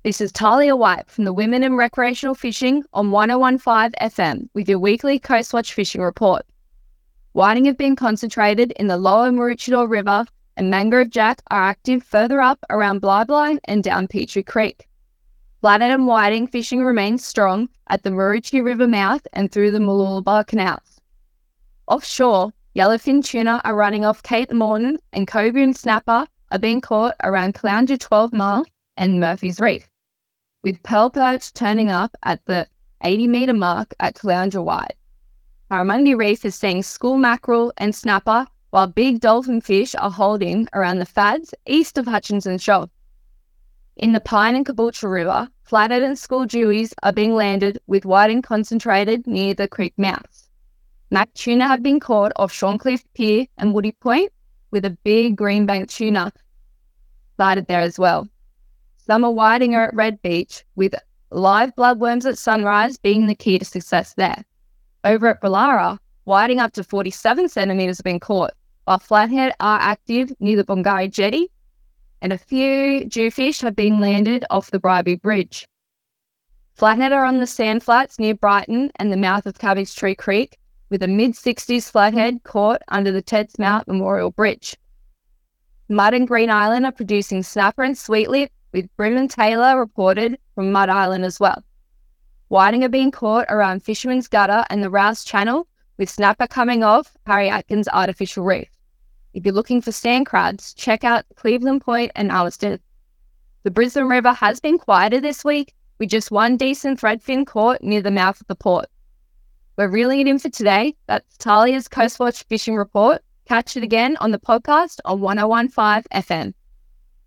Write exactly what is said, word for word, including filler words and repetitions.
This is Talia White from the Women in Recreational Fishing on one oh one point five F M with your weekly Coastwatch Fishing Report. Whiting have been concentrated in the lower Maroochydore River, and mangrove jack are active further up around Blyblind and down Petrie Creek. Flathead and whiting fishing remains strong at the Maroochy River mouth and through the Mooloolaba canals. Offshore, yellowfin tuna are running off Cape Morton, and cobia and snapper are being caught around Caloundra twelve mile and Murphy's Reef, with pearl perch turning up at the eighty metre mark at Caloundra Wide. Barramundi Reef is seeing school mackerel and snapper, while big dolphin fish are holding around the Fads east of Hutchinson Shoal. In the Pine and Caboolture River, flathead and school dewies are being landed with whiting concentrated near the creek mouths. Mac tuna have been caught off Shorncliffe Pier and Woody Point, with a big greenbank tuna sighted there as well. Summer whiting are at Red Beach, with live bloodworms at sunrise being the key to success there. Over at Ballara, whiting up to forty-seven centimetres have been caught, while flathead are active near the Bongari Jetty, and a few jewfish have been landed off the Bribie Bridge. Flathead are on the sand flats near Brighton and the mouth of Cabbage Tree Creek, with a mid sixties flathead caught under the Ted's Mount Memorial Bridge. Mud and Green Island are producing snapper and sweetlip, with Brim and Taylor reported from Mud Island as well. Whiting are being caught around Fisherman's Gutter and the Rouse Channel, with snapper coming off Harry Atkins Artificial Reef. If you're looking for sand crabs, check out Cleveland Point and Alliston. The Brisbane River has been quieter this week, with just one decent threadfin caught near the mouth of the port. We're reeling it in for today. That's Talia's Coastwatch Fishing Report. Catch it again on the podcast on one oh one point five F M.